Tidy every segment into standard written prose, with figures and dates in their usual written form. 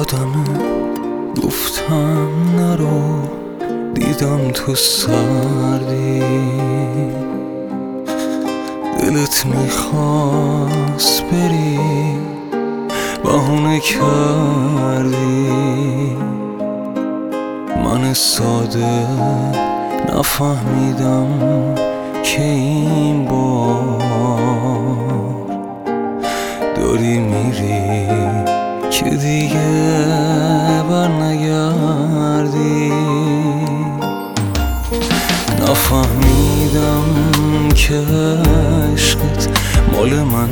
یادمه گفتم نرو، دیدم تو سردی، دلت میخواست بری بهونه کردی. من ساده نفهمیدم که این بار داری میری که دیگه برنگردی. نفهمیدم که عشقت مال من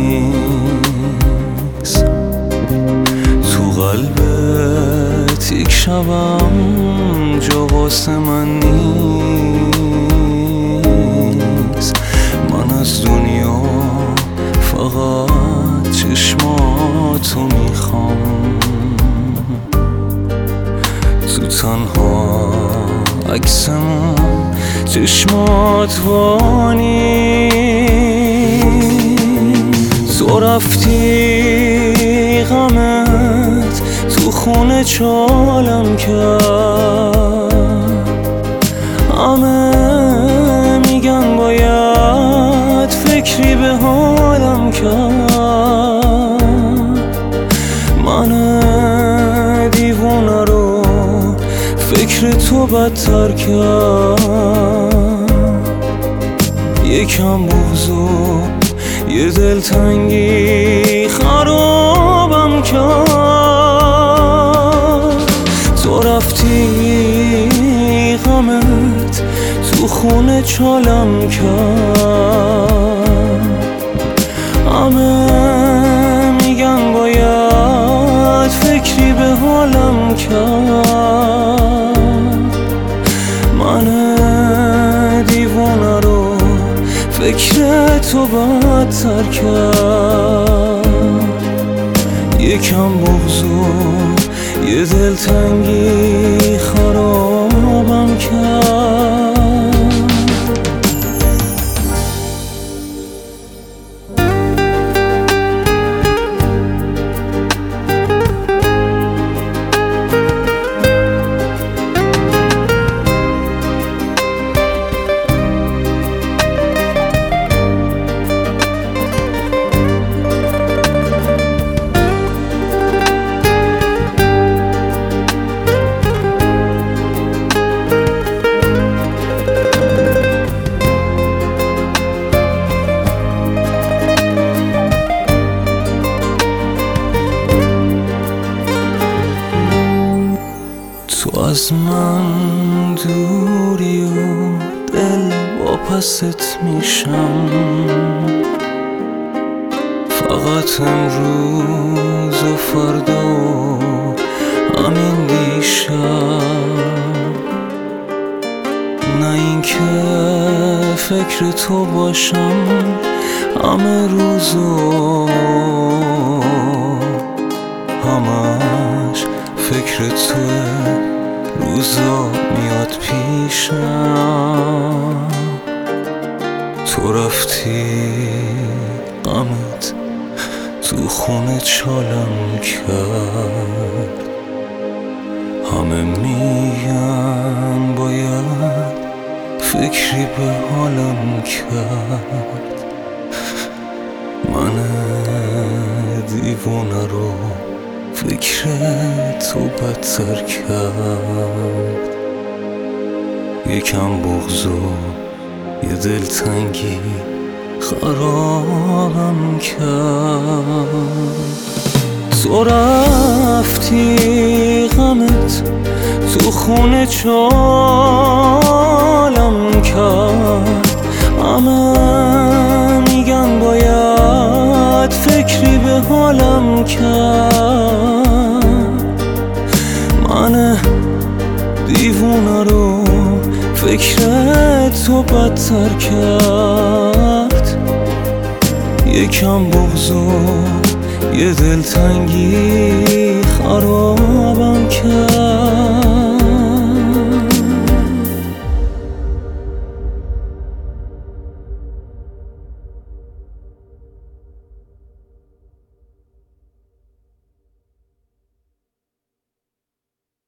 نیست، تو قلبت یک شبم جا واسه من نیست. من از دنیا فقط چشماتو میخوام، تو تنها عکسم چشمات وانی. تو رفتی غمت تو خونه چالم کرد، همه میگن باید فکری به حالم کرد. من دیوونه رو فکر تو بدتر کرد، یکم بغض و یه دلتنگی خرابم کرد. تو رفتی غمت تو خونه چالم کرد، همه میگن باید فکری به حالم کرد. من دیوانه رو فکر تو بدتر کرد، یکم بغض و یه دلتنگی خرابم کرد. تو از من دوری و دل واپست میشم، فقط امروز و فردا و همین دیشب. نه اینکه فکر تو باشم همه روز و همش فکر توه، روزا میاد پیشم. تو رفتی غمت تو خونه چالم کرد، همه میگن باید فکری به حالم کرد. من دیوانه رو فکر تو بدتر کرد، یکم بغض و یه دلتنگی خرابم کرد. تو رفتی غمت تو خونه چالم کرد، همه میگن باید فکری به حالم کرد. من دیوونه رو فکر تو بدتر کرد، یکم بغض و یه دلتنگی خرابم کرد.